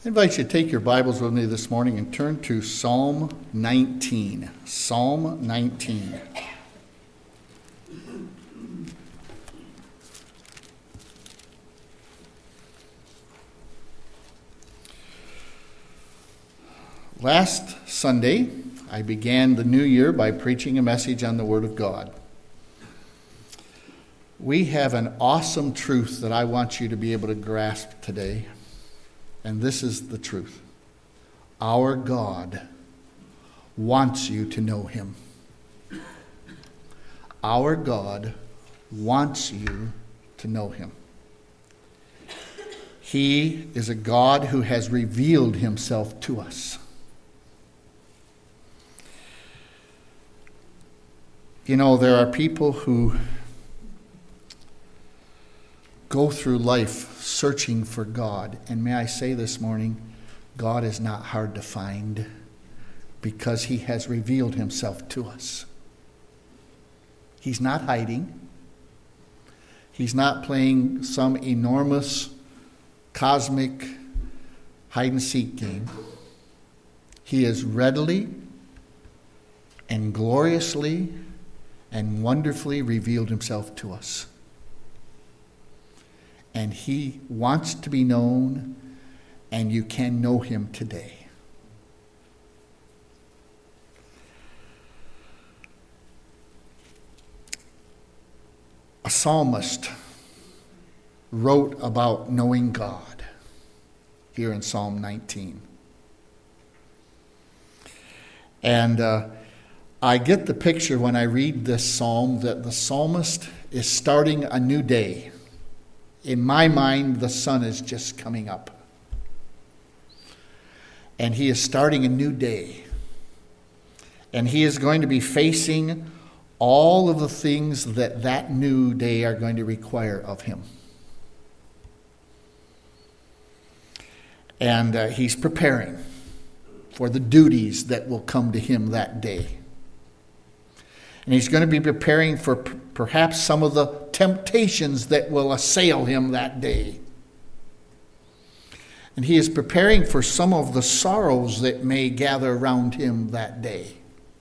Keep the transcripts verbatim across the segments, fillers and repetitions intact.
I invite you to take your Bibles with me this morning and turn to Psalm nineteen. Psalm nineteen. Last Sunday, I began the new year by preaching a message on the Word of God. We have an awesome truth that I want you to be able to grasp today. And this is the truth. Our God wants you to know Him. Our God wants you to know Him. He is a God who has revealed Himself to us. You know, there are people who go through life searching for God. And may I say this morning, God is not hard to find because He has revealed Himself to us. He's not hiding. He's not playing some enormous cosmic hide-and-seek game. He has readily and gloriously and wonderfully revealed Himself to us. And He wants to be known, and you can know Him today. A psalmist wrote about knowing God here in Psalm nineteen. And uh, I get the picture when I read this psalm that the psalmist is starting a new day. In my mind, the sun is just coming up. And he is starting a new day. And he is going to be facing all of the things that that new day are going to require of him. And uh, he's preparing for the duties that will come to him that day. And he's going to be preparing for p- perhaps some of the temptations that will assail him that day. And he is preparing for some of the sorrows that may gather around him that day.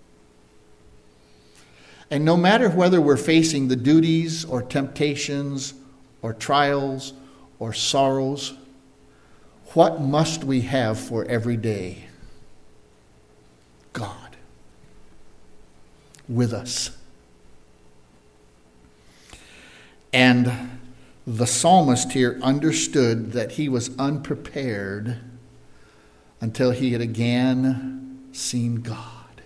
And no matter whether we're facing the duties or temptations or trials or sorrows, what must we have for every day? God with us. And the psalmist here understood that he was unprepared until he had again seen God.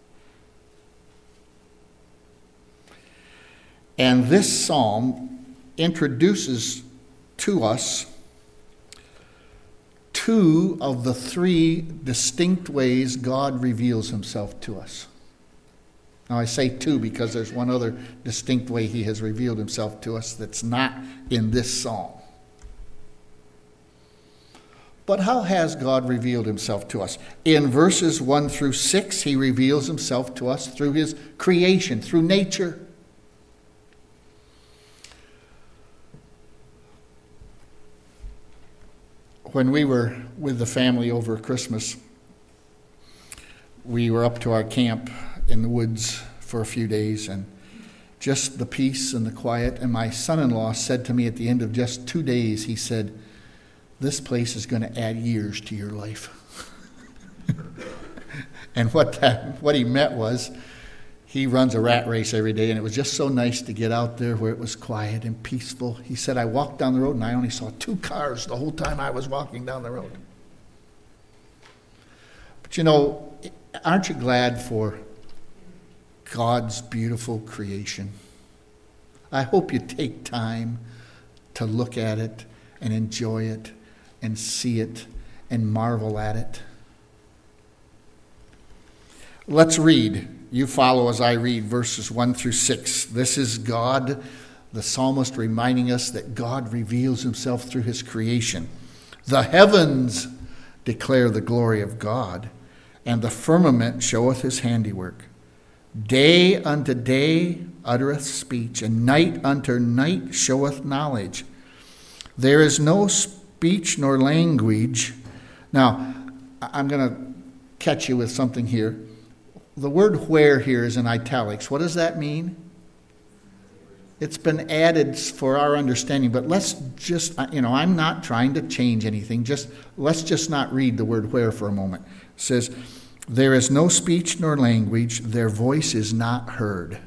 And this psalm introduces to us two of the three distinct ways God reveals Himself to us. Now, I say two because there's one other distinct way He has revealed Himself to us that's not in this psalm. But how has God revealed Himself to us? In verses one through six, He reveals Himself to us through His creation, through nature. When we were with the family over Christmas, we were up to our camp in the woods for a few days, and just the peace and the quiet. And my son-in-law said to me at the end of just two days, he said, "This place is going to add years to your life." And what that, what he meant was, he runs a rat race every day, and it was just so nice to get out there where it was quiet and peaceful. He said, "I walked down the road and I only saw two cars the whole time I was walking down the road." But you know, aren't you glad for God's beautiful creation? I hope you take time to look at it and enjoy it and see it and marvel at it. Let's read. You follow as I read verses one through six. This is God, the psalmist, reminding us that God reveals Himself through His creation. The heavens declare the glory of God, and the firmament showeth His handiwork. Day unto day uttereth speech, and night unto night showeth knowledge. There is no speech nor language, Now, I'm going to catch you with something here. The word where here is in italics. What does that mean? It's been added for our understanding, but let's just, you know, I'm not trying to change anything. Just let's just not read the word where for a moment. It says, there is no speech nor language, their voice is not heard.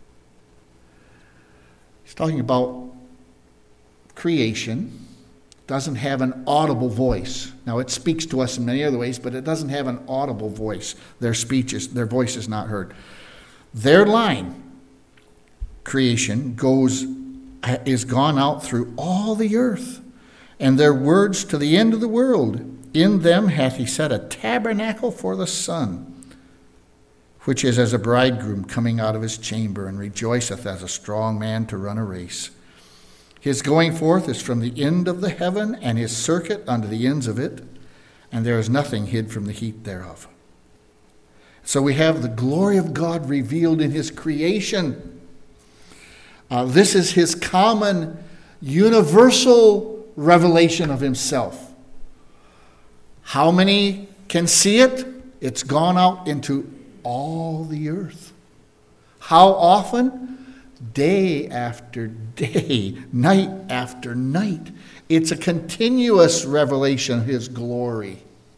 He's talking about creation. Doesn't have an audible voice. Now it speaks to us in many other ways, but it doesn't have an audible voice. Their speech is, their voice is not heard. Their line, creation, goes is gone out through all the earth, and their words to the end of the world. In them hath he set a tabernacle for the sun, which is as a bridegroom coming out of his chamber, and rejoiceth as a strong man to run a race. His going forth is from the end of the heaven, and his circuit unto the ends of it, and there is nothing hid from the heat thereof. So we have the glory of God revealed in his creation. Uh, this is his common, universal revelation of himself. How many can see it? It's gone out into all the earth. How often? Day after day, night after night. It's a continuous revelation of his glory.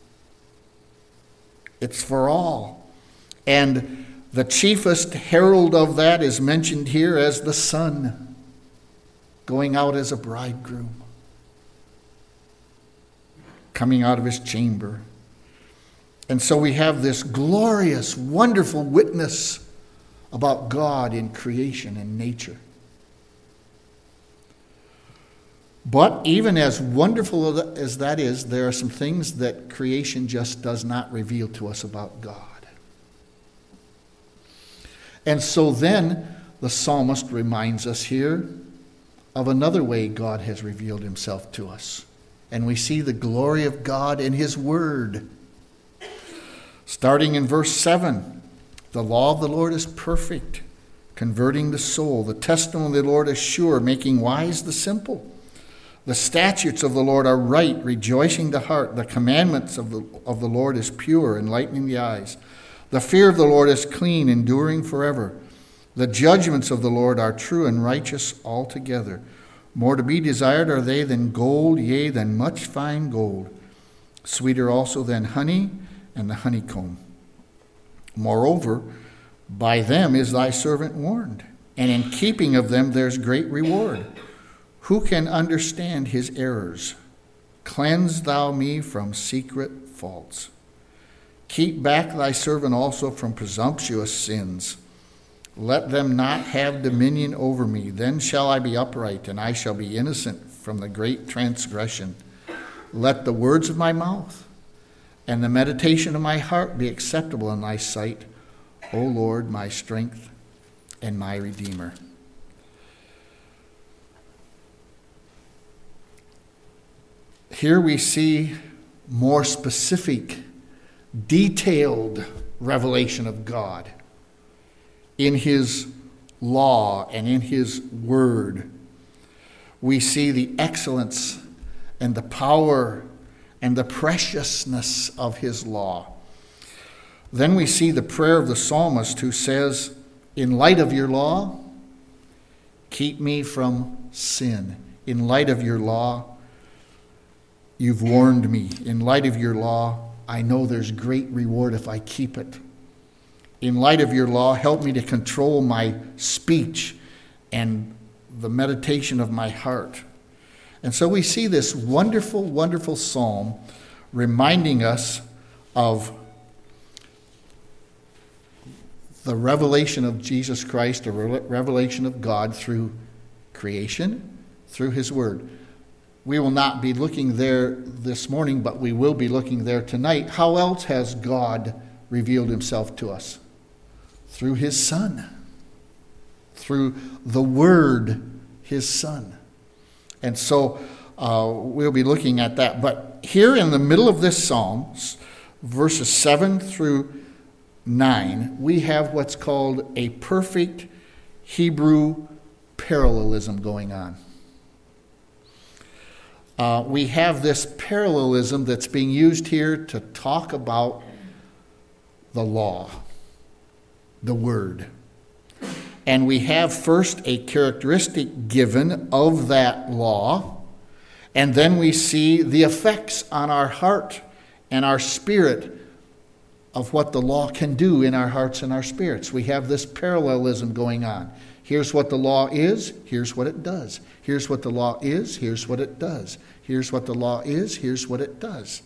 It's for all. And the chiefest herald of that is mentioned here as the sun, going out as a bridegroom, coming out of his chamber. And so we have this glorious, wonderful witness about God in creation and nature. But even as wonderful as that is, there are some things that creation just does not reveal to us about God. And so then the psalmist reminds us here of another way God has revealed himself to us. And we see the glory of God in his word. Starting in verse seven, the law of the Lord is perfect, converting the soul. The testimony of the Lord is sure, making wise the simple. The statutes of the Lord are right, rejoicing the heart. The commandments of the, of the Lord is pure, enlightening the eyes. The fear of the Lord is clean, enduring forever. The judgments of the Lord are true and righteous altogether. More to be desired are they than gold, yea, than much fine gold. Sweeter also than honey and the honeycomb. Moreover, by them is thy servant warned, and in keeping of them there's great reward. Who can understand his errors? Cleanse thou me from secret faults. Keep back thy servant also from presumptuous sins. Let them not have dominion over me. Then shall I be upright, and I shall be innocent from the great transgression. Let the words of my mouth and the meditation of my heart be acceptable in thy sight, O Lord, my strength and my Redeemer. Here we see more specific, detailed revelation of God in his law and in his word. We see the excellence and the power and the preciousness of his law. Then we see the prayer of the psalmist who says, in light of your law, keep me from sin. In light of your law, you've warned me. In light of your law, I know there's great reward if I keep it. In light of your law, help me to control my speech and the meditation of my heart. And so we see this wonderful, wonderful psalm reminding us of the revelation of Jesus Christ, a revelation of God through creation, through his word. We will not be looking there this morning, but we will be looking there tonight. How else has God revealed himself to us? Through his Son. Through the Word, his Son. And so uh, we'll be looking at that. But here in the middle of this psalm, verses seven through nine, we have what's called a perfect Hebrew parallelism going on. uh, we have this parallelism that's being used here to talk about the law, the word. And we have first a characteristic given of that law, and then we see the effects on our heart and our spirit of what the law can do in our hearts and our spirits. We have this parallelism going on. Here's what the law is, here's what it does. Here's what the law is, here's what it does. Here's what the law is, here's what it does.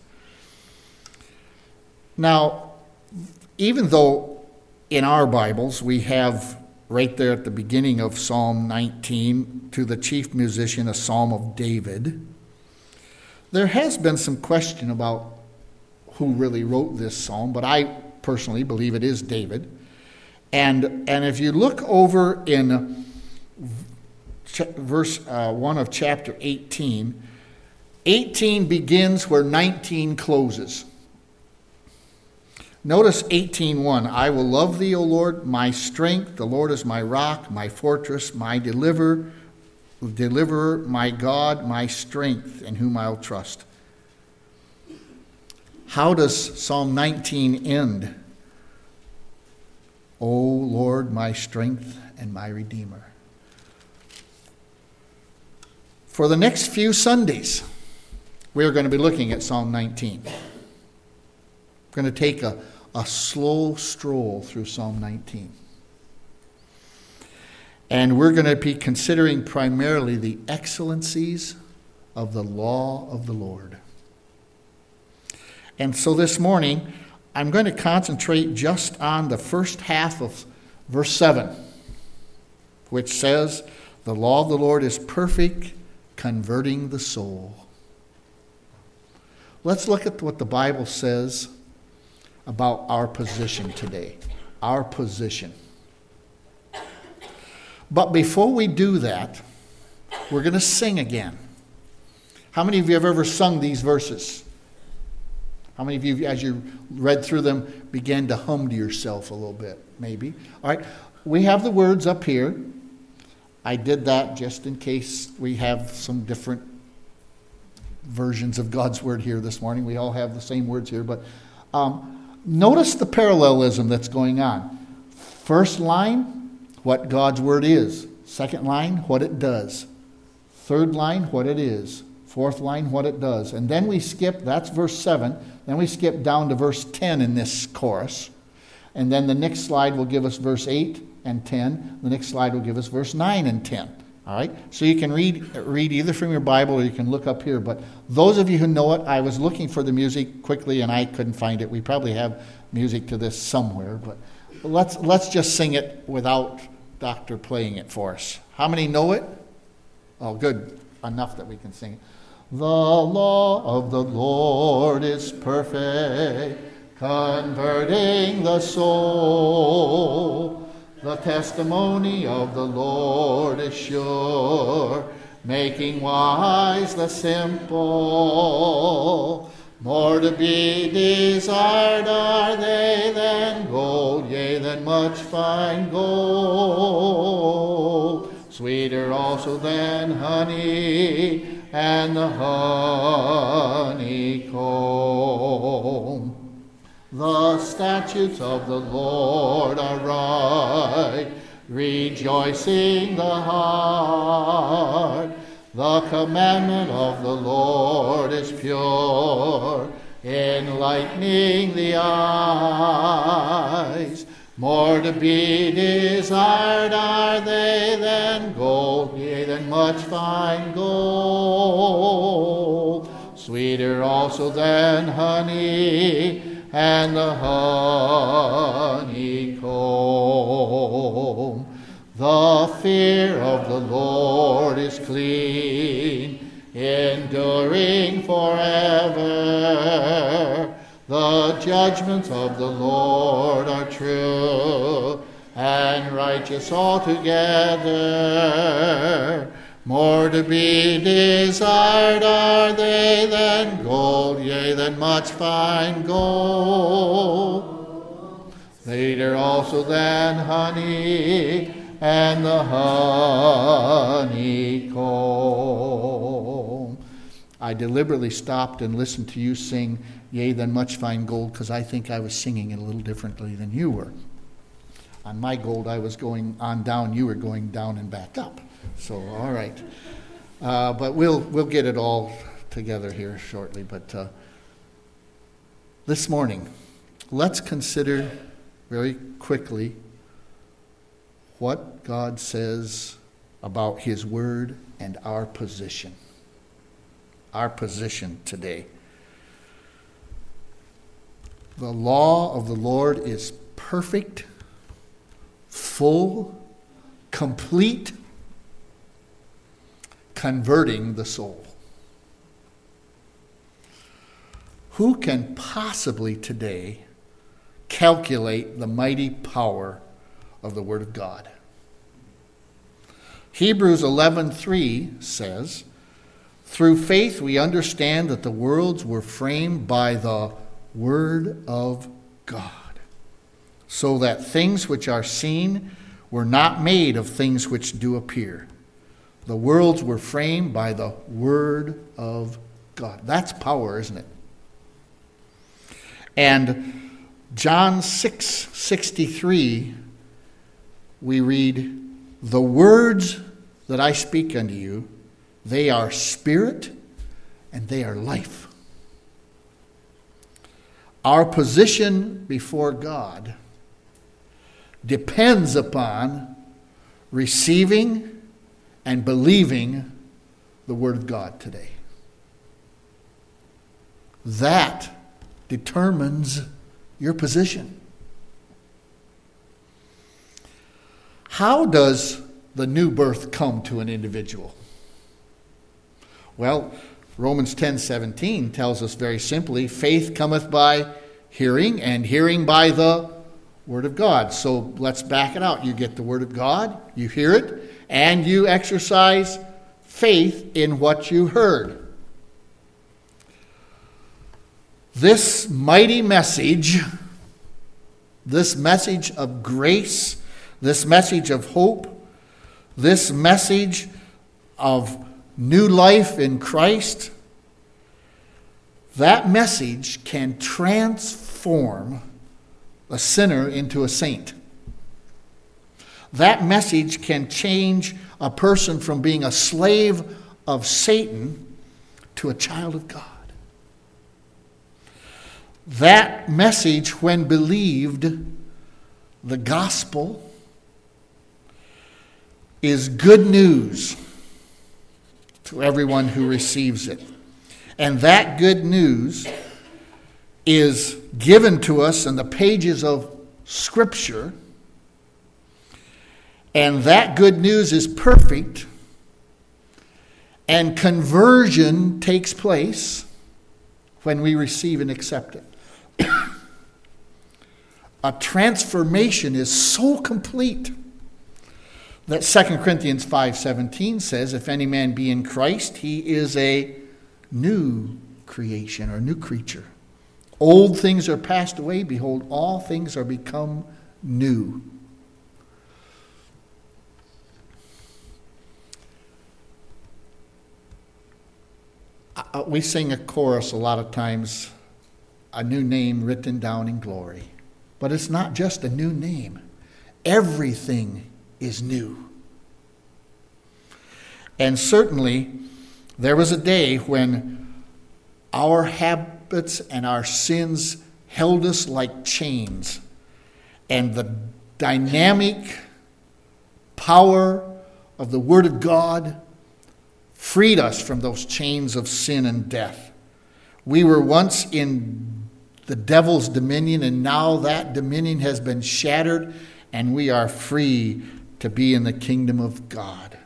Now, even though in our Bibles we have right there at the beginning of Psalm nineteen, to the chief musician, a psalm of David, there has been some question about who really wrote this psalm, but I personally believe it is David. And and if you look over in ch- verse uh, one of chapter eighteen, eighteen begins where nineteen closes. Notice eighteen one, I will love thee, O Lord, my strength. The Lord is my rock, my fortress, my deliverer, deliverer, my God, my strength, in whom I'll trust. How does Psalm nineteen end? O Lord, my strength and my redeemer. For the next few Sundays, we're going to be looking at Psalm nineteen. We're going to take a, a slow stroll through Psalm nineteen. And we're going to be considering primarily the excellencies of the law of the Lord. And so this morning, I'm going to concentrate just on the first half of verse seven, which says, the law of the Lord is perfect, converting the soul. Let's look at what the Bible says about our position today. Our position. But before we do that, we're going to sing again. How many of you have ever sung these verses? How many of you, as you read through them, began to hum to yourself a little bit? Maybe. All right. We have the words up here. I did that just in case we have some different versions of God's word here this morning. We all have the same words here. But um, notice the parallelism that's going on. First line, what God's word is. Second line, what it does. Third line, what it is. Fourth line, what it does. And then we skip, that's verse seven. Then we skip down to verse ten in this chorus. And then the next slide will give us verse eight and ten. The next slide will give us verse nine and ten. All right? So you can read read either from your Bible or you can look up here. But those of you who know it, I was looking for the music quickly and I couldn't find it. We probably have music to this somewhere. But let's let's just sing it without Doctor playing it for us. How many know it? Oh, good. Enough that we can sing it. The law of the Lord is perfect, converting the soul. The testimony of the Lord is sure, making wise the simple. More to be desired are they than gold, yea, than much fine gold. Sweeter also than honey, and the honeycomb. The statutes of the Lord are right, rejoicing the heart. The commandment of the Lord is pure, enlightening the eyes. More to be desired are they than gold, yea, than much fine gold. Sweeter also than honey, and the honeycomb. The fear of the Lord is clean, enduring forever. The judgments of the Lord are true and righteous altogether. More to be desired are they than gold, yea, than much fine gold. Sweeter also than honey, and the honeycomb. I deliberately stopped and listened to you sing, Yea, than much fine gold, because I think I was singing it a little differently than you were. On my gold, I was going on down, you were going down and back up. So, all right. Uh, but we'll we'll get it all together here shortly. But uh, this morning, let's consider very quickly what God says about his word and our position. Our position today. The law of the Lord is perfect, full, complete, converting the soul. Who can possibly today calculate the mighty power of the Word of God? Hebrews eleven three says, through faith we understand that the worlds were framed by the Word of God, so that things which are seen were not made of things which do appear. The worlds were framed by the Word of God. That's power, isn't it? And John six sixty-three, we read, the words that I speak unto you, they are spirit and they are life. Our position before God depends upon receiving and believing the Word of God today. That determines your position. How does the new birth come to an individual? Well, Romans ten seventeen tells us very simply, faith cometh by hearing, and hearing by the Word of God. So let's back it out. You get the Word of God, you hear it, and you exercise faith in what you heard. This mighty message, this message of grace, this message of hope, this message of new life in Christ, that message can transform a sinner into a saint. That message can change a person from being a slave of Satan to a child of God. That message, when believed, the gospel, is good news to everyone who receives it. And that good news is given to us in the pages of Scripture. And that good news is perfect. And conversion takes place when we receive and accept it. A transformation is so complete that Second Corinthians five seventeen says, if any man be in Christ, he is a new creation or new creature. Old things are passed away. Behold, all things are become new. Uh, we sing a chorus a lot of times, a new name written down in glory. But it's not just a new name. Everything is new. And certainly, there was a day when our habits and our sins held us like chains. And the dynamic power of the Word of God freed us from those chains of sin and death. We were once in the devil's dominion, and now that dominion has been shattered, and we are free to be in the kingdom of God.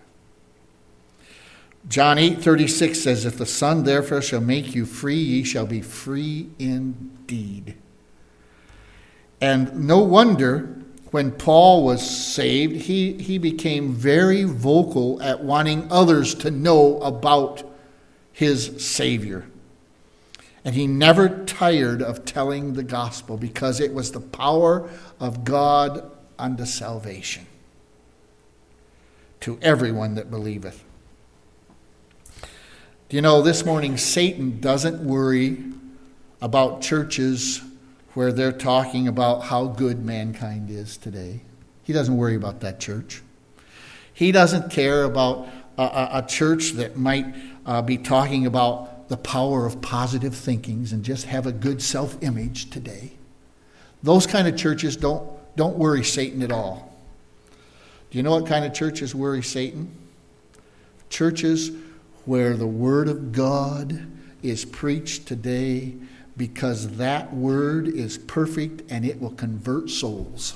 John eight thirty-six says, if the Son therefore shall make you free, ye shall be free indeed. And no wonder when Paul was saved, he, he became very vocal at wanting others to know about his Savior. And he never tired of telling the gospel because it was the power of God unto salvation to everyone that believeth. Do you know, this morning Satan doesn't worry about churches where they're talking about how good mankind is today. He doesn't worry about that church. He doesn't care about a, a, a church that might uh, be talking about the power of positive thinkings and just have a good self-image today. Those kind of churches don't, don't worry Satan at all. Do you know what kind of churches worry Satan? Churches where the Word of God is preached today, because that word is perfect and it will convert souls.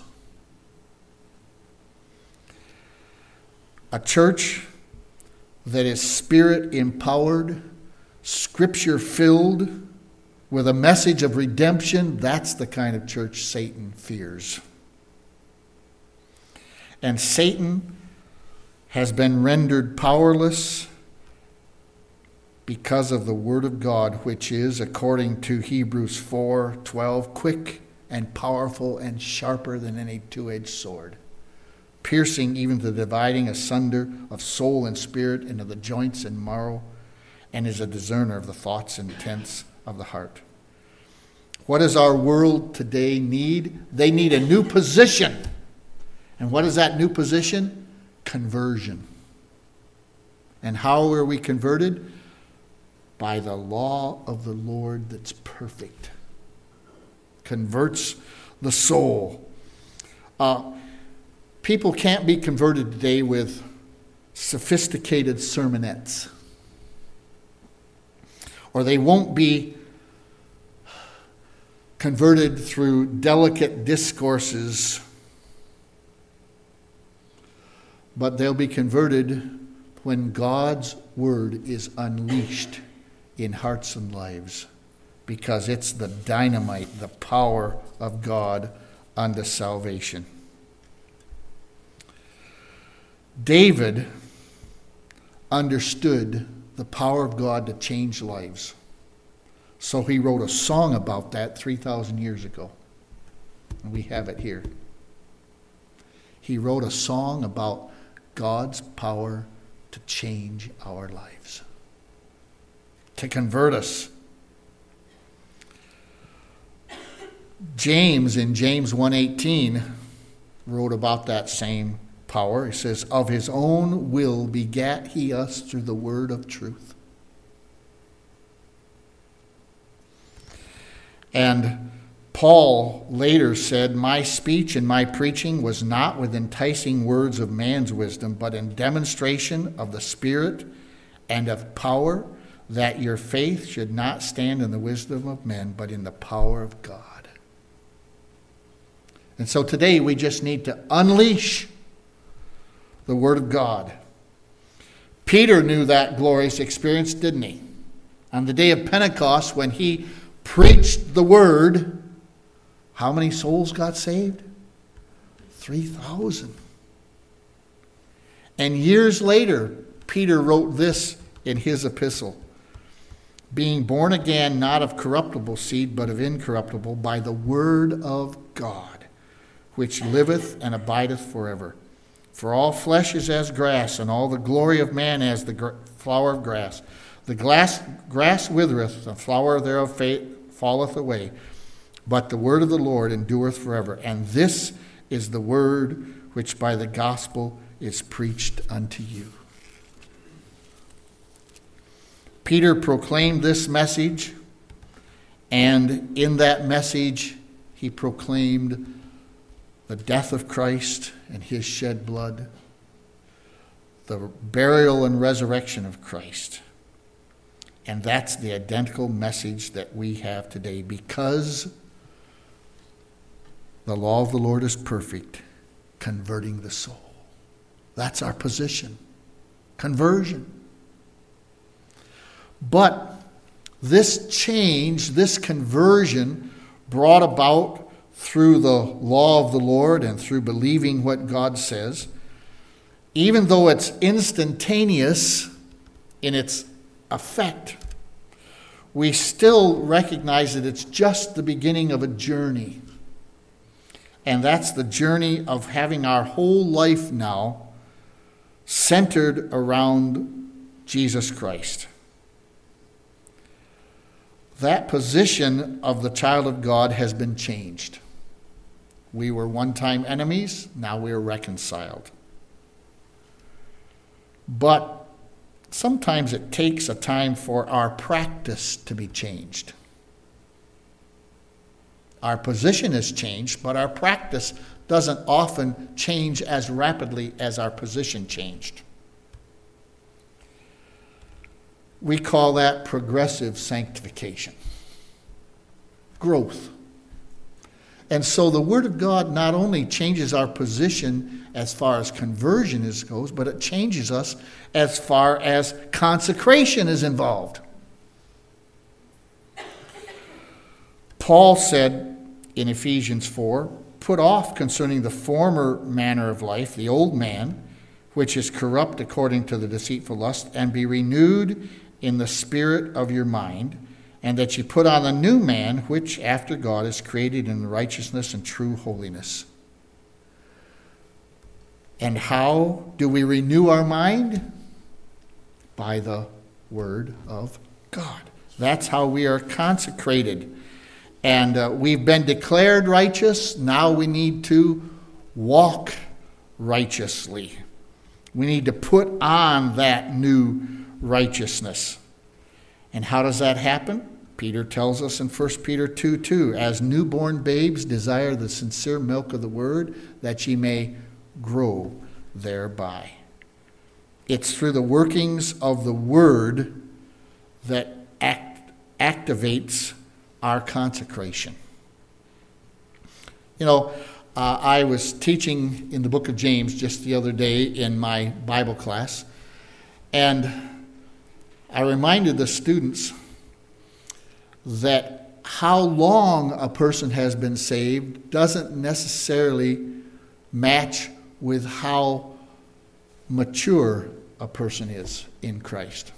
A church that is Spirit-empowered, Scripture-filled, with a message of redemption, that's the kind of church Satan fears. And Satan has been rendered powerless because of the Word of God, which is, according to Hebrews four twelve, quick and powerful and sharper than any two-edged sword, piercing even to the dividing asunder of soul and spirit into the joints and marrow, and is a discerner of the thoughts and intents of the heart. What does our world today need? They need a new position. And what is that new position? Conversion. And how are we converted? By the law of the Lord that's perfect. Converts the soul. Uh, people can't be converted today with sophisticated sermonettes. Or they won't be converted through delicate discourses, but they'll be converted when God's word is unleashed in hearts and lives, because it's the dynamite, the power of God unto salvation. David understood the power of God to change lives. So he wrote a song about that three thousand years ago. And we have it here. He wrote a song about God's power to change our lives, to convert us. James, in James one eighteen, wrote about that same power. He says, of his own will begat he us through the word of truth. And Paul later said, my speech and my preaching was not with enticing words of man's wisdom, but in demonstration of the Spirit and of power, that your faith should not stand in the wisdom of men, but in the power of God. And so today we just need to unleash the Word of God. Peter knew that glorious experience, didn't he? On the day of Pentecost, when he preached the Word, how many souls got saved? three thousand. And years later, Peter wrote this in his epistle. Being born again, not of corruptible seed, but of incorruptible, by the word of God, which liveth and abideth forever. For all flesh is as grass, and all the glory of man as the gr- flower of grass. The glass, grass withereth, the flower thereof fa- falleth away, but the word of the Lord endureth forever. And this is the word which by the gospel is preached unto you. Peter proclaimed this message, and in that message he proclaimed the death of Christ and his shed blood, the burial and resurrection of Christ. And that's the identical message that we have today, because the law of the Lord is perfect, converting the soul. That's our position. Conversion. But this change, this conversion, brought about through the law of the Lord and through believing what God says, even though it's instantaneous in its effect, we still recognize that it's just the beginning of a journey. And that's the journey of having our whole life now centered around Jesus Christ. that position of the child of God has been changed. We were one time enemies, now we are reconciled. But sometimes it takes a time for our practice to be changed. Our position has changed, but our practice doesn't often change as rapidly as our position changed. We call that progressive sanctification, growth. And so the Word of God not only changes our position as far as conversion is goes, but it changes us as far as consecration is involved. Paul said in Ephesians four, "Put off concerning the former manner of life, the old man, which is corrupt according to the deceitful lust, and be renewed in the spirit of your mind, and that ye put on the new man, which after God is created in righteousness and true holiness." And how do we renew our mind? By the Word of God. That's how we are consecrated. And uh, we've been declared righteous. Now we need to walk righteously. We need to put on that new righteousness. And how does that happen? Peter tells us in First Peter two two, "As newborn babes desire the sincere milk of the word, that ye may grow thereby." It's through the workings of the word that act, activates our consecration. You know, uh, I was teaching in the book of James just the other day in my Bible class, and I reminded the students that how long a person has been saved doesn't necessarily match with how mature a person is in Christ.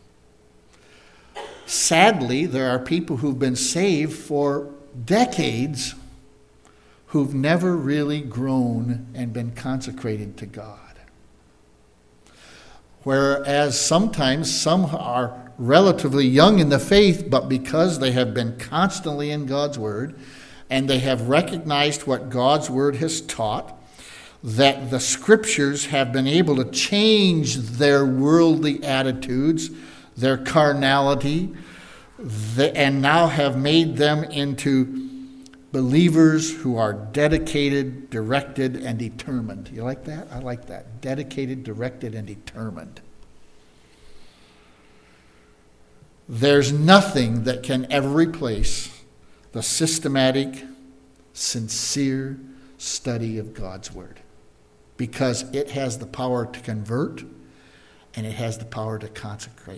Sadly, there are people who've been saved for decades who've never really grown and been consecrated to God. Whereas sometimes some are relatively young in the faith, but because they have been constantly in God's Word and they have recognized what God's Word has taught, that the Scriptures have been able to change their worldly attitudes, their carnality, and now have made them into believers who are dedicated, directed, and determined. You like that? I like that. Dedicated, directed, and determined. There's nothing that can ever replace the systematic, sincere study of God's Word, because it has the power to convert and it has the power to consecrate.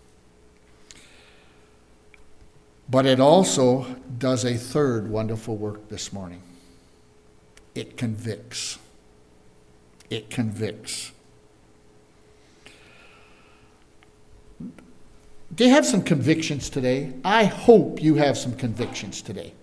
But it also does a third wonderful work this morning. It convicts. It convicts. Do you have some convictions today? I hope you have some convictions today.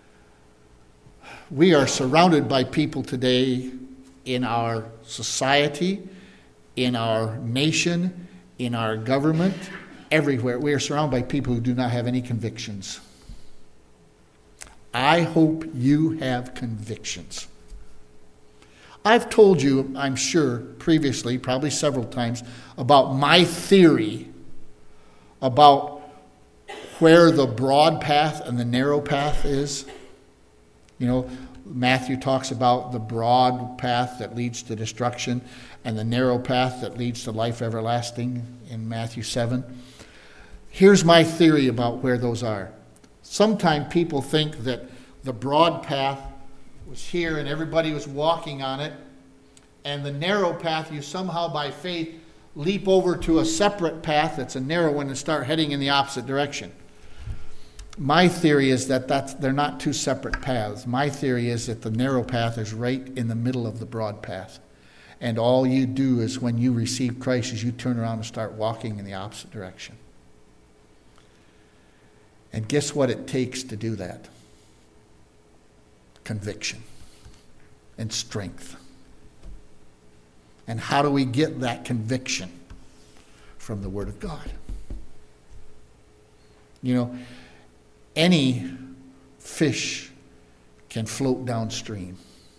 We are surrounded by people today in our society, in our nation, in our government, everywhere. We are surrounded by people who do not have any convictions. I hope you have convictions. I've told you, I'm sure, previously, probably several times, about my theory about where the broad path and the narrow path is. You know, Matthew talks about the broad path that leads to destruction and the narrow path that leads to life everlasting in Matthew seven. Here's my theory about where those are. Sometimes people think that the broad path was here and everybody was walking on it, and the narrow path, you somehow by faith leap over to a separate path that's a narrow one and start heading in the opposite direction. My theory is that that's, they're not two separate paths. My theory is that the narrow path is right in the middle of the broad path. And all you do is when you receive Christ is you turn around and start walking in the opposite direction. And guess what it takes to do that? Conviction and strength. And how do we get that conviction? From the Word of God. You know, any fish can float downstream.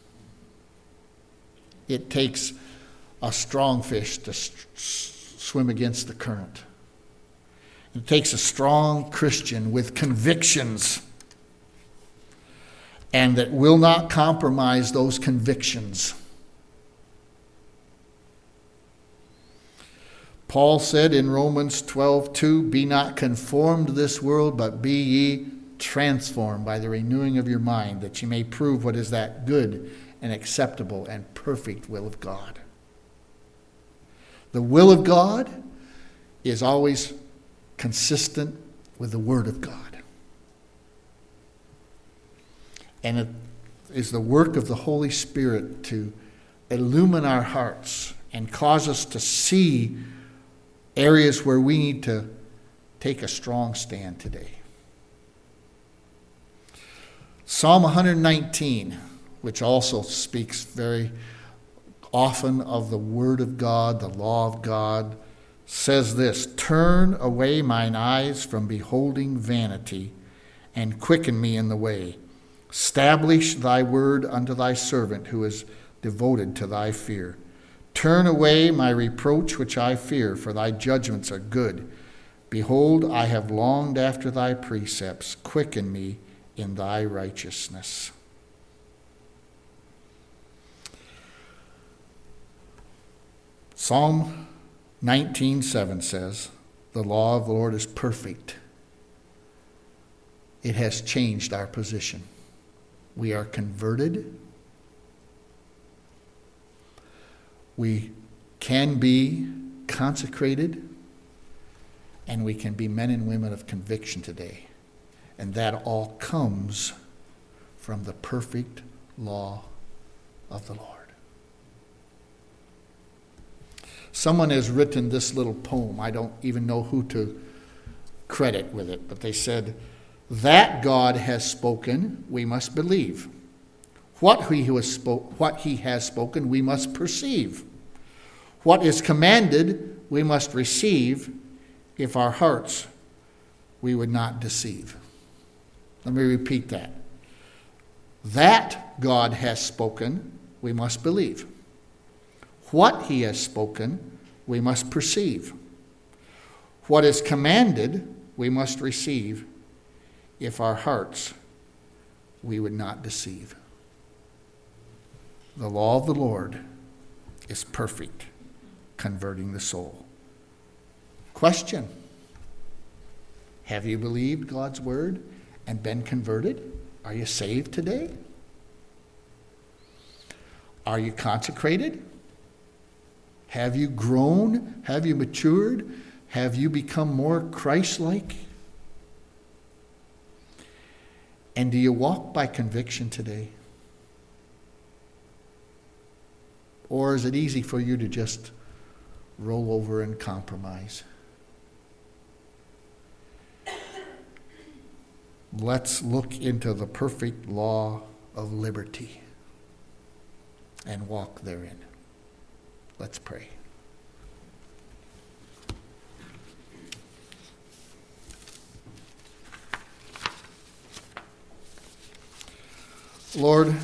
It takes a strong fish to st- swim against the current. It takes a strong Christian with convictions and that will not compromise those convictions. Paul said in Romans twelve two, "Be not conformed to this world, but be ye transformed by the renewing of your mind, that ye may prove what is that good and acceptable and perfect will of God." The will of God is always consistent with the Word of God. And it is the work of the Holy Spirit to illumine our hearts and cause us to see areas where we need to take a strong stand today. Psalm one nineteen, which also speaks very often of the Word of God, the law of God, says this: "Turn away mine eyes from beholding vanity, and quicken me in the way. Establish thy word unto thy servant, who is devoted to thy fear. Turn away my reproach which I fear, for thy judgments are good. Behold, I have longed after thy precepts. Quicken me in thy righteousness." Psalm nineteen seven says, "The law of the Lord is perfect." It has changed our position. We are converted. We can be consecrated, and we can be men and women of conviction today. And that all comes from the perfect law of the Lord. Someone has written this little poem. I don't even know who to credit with it, but they said, "That God has spoken, we must believe. What he, was spoke, what he has spoken, we must perceive. What is commanded, we must receive. If our hearts we would not deceive." Let me repeat that. That God has spoken, we must believe. What he has spoken, we must perceive. What is commanded, we must receive. If our hearts we would not deceive. The law of the Lord is perfect, converting the soul. Question: have you believed God's word and been converted? Are you saved today? Are you consecrated? Have you grown? Have you matured? Have you become more Christ-like? And do you walk by conviction today? Or is it easy for you to just roll over and compromise? Let's look into the perfect law of liberty and walk therein. Let's pray. Lord,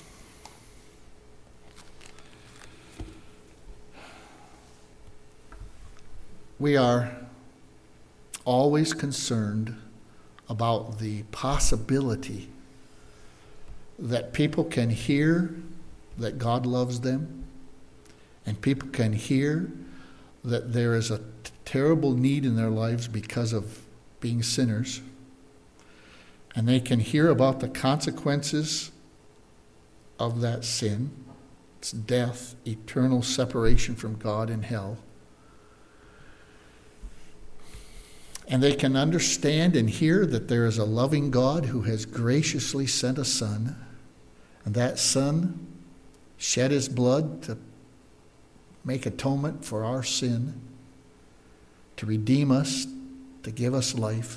we are always concerned about the possibility that people can hear that God loves them, and people can hear that there is a t- terrible need in their lives because of being sinners, and they can hear about the consequences of that sin. It's death, eternal separation from God in hell. And they can understand and hear that there is a loving God who has graciously sent a Son, and that Son shed his blood to make atonement for our sin, to redeem us, to give us life.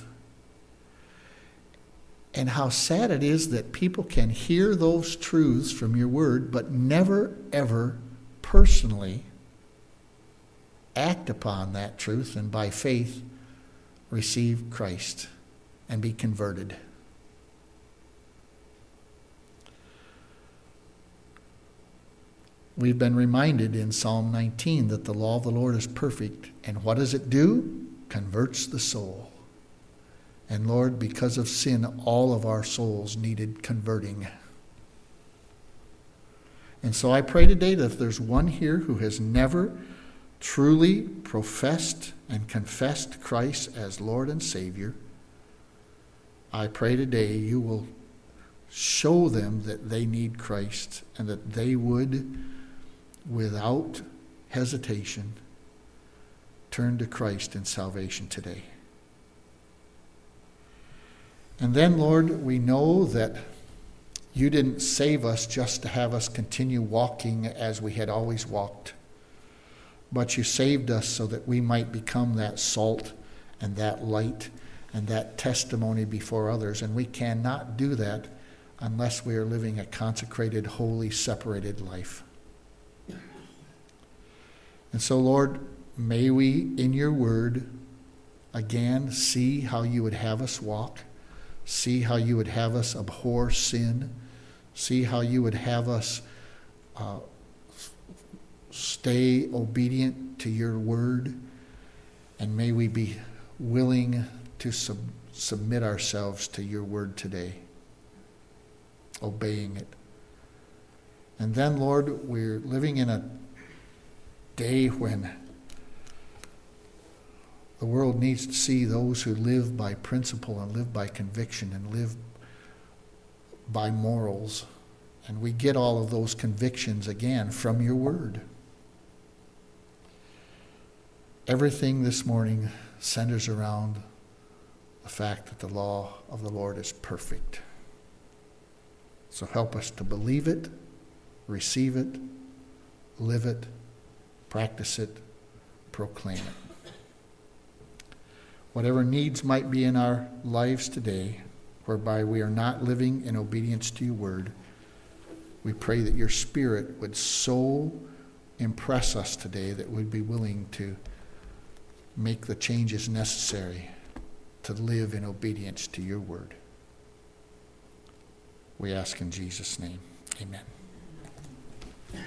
And how sad it is that people can hear those truths from your word, but never, ever personally act upon that truth and by faith receive Christ and be converted. We've been reminded in Psalm nineteen that the law of the Lord is perfect. And what does it do? Converts the soul. And Lord, because of sin, all of our souls needed converting. And so I pray today that if there's one here who has never truly professed and confessed Christ as Lord and Savior, I pray today you will show them that they need Christ and that they would, without hesitation, turn to Christ in salvation today. And then, Lord, we know that you didn't save us just to have us continue walking as we had always walked, but you saved us so that we might become that salt and that light and that testimony before others. And we cannot do that unless we are living a consecrated, holy, separated life. And so, Lord, may we, in your word, again see how you would have us walk, see how you would have us abhor sin, see how you would have us uh, stay obedient to your word, and may we be willing to sub- submit ourselves to your word today, obeying it. And then, Lord, we're living in a day when the world needs to see those who live by principle and live by conviction and live by morals. And we get all of those convictions again from your word. Everything this morning centers around the fact that the law of the Lord is perfect. So help us to believe it, receive it, live it, practice it, proclaim it. Whatever needs might be in our lives today, whereby we are not living in obedience to your word, we pray that your Spirit would so impress us today that we'd be willing to make the changes necessary to live in obedience to your word. We ask in Jesus' name, amen.